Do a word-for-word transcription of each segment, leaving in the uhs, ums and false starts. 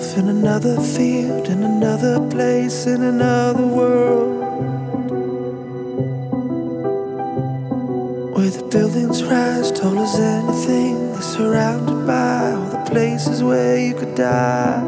myself in another field, in another place, in another world, where the buildings rise tall as anything. They're surrounded by all the places where you could die.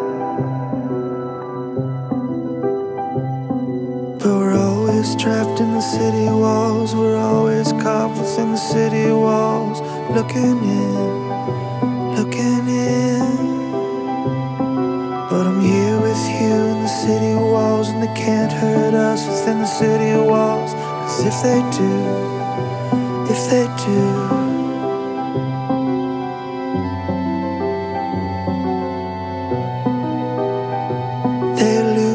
But we're always trapped in the city walls. We're always caught within the city walls, looking in, looking in. But I'm here with you in the city walls, and they can't hurt us within the city walls. 'Cause if they do, if they do, they lose.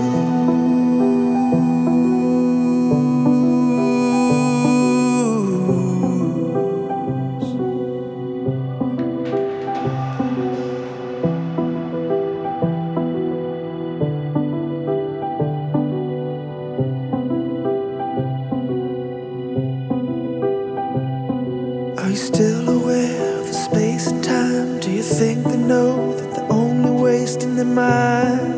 Are you still aware of the space and time? Do you think they know that they're only wasting their mind?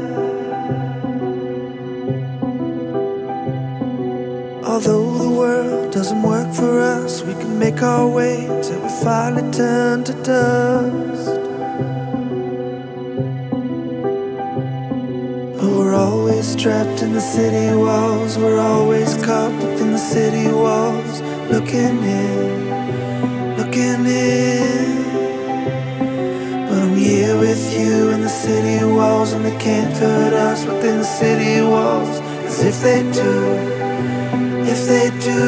Although the world doesn't work for us, we can make our way till we finally turn to dust. But we're always trapped in the city walls. We're always caught within the city walls, looking in, looking in. But I'm here with you in the city walls, and they can't hurt us within the city walls. 'Cause if they do, if they do,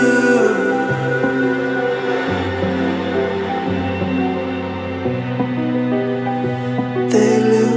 they lose.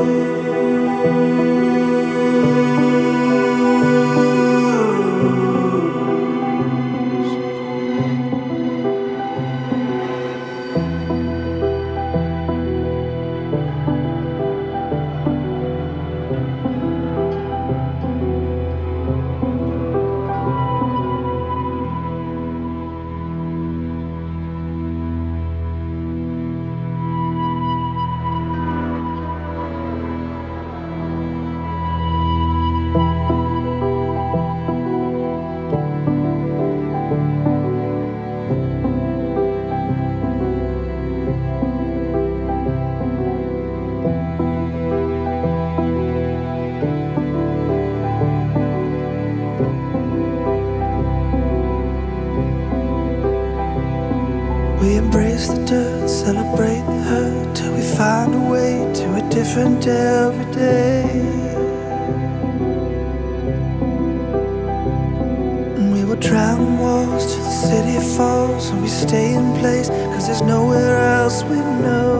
We embrace the dirt, celebrate the hurt, till we find a way to a different every day. And we will drown walls till the city falls, and we stay in place, 'cause there's nowhere else we know.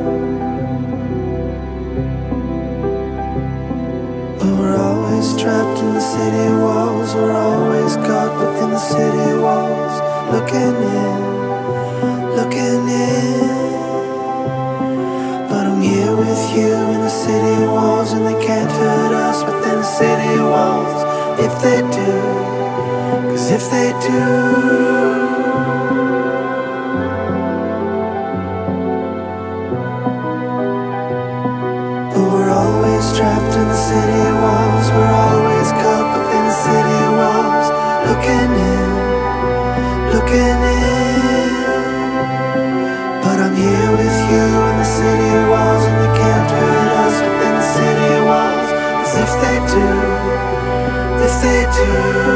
But we're always trapped in the city walls. We're always caught within the city walls, looking in, looking in. But I'm here with you in the city walls, and they can't hurt us within the city walls. If they do, 'cause if they do, but we're always trapped in the city walls. We're always caught within the city walls, looking in, looking in. But I'm here with you in the city walls, and they can't hurt us within the city walls. 'Cause if they do, if they do,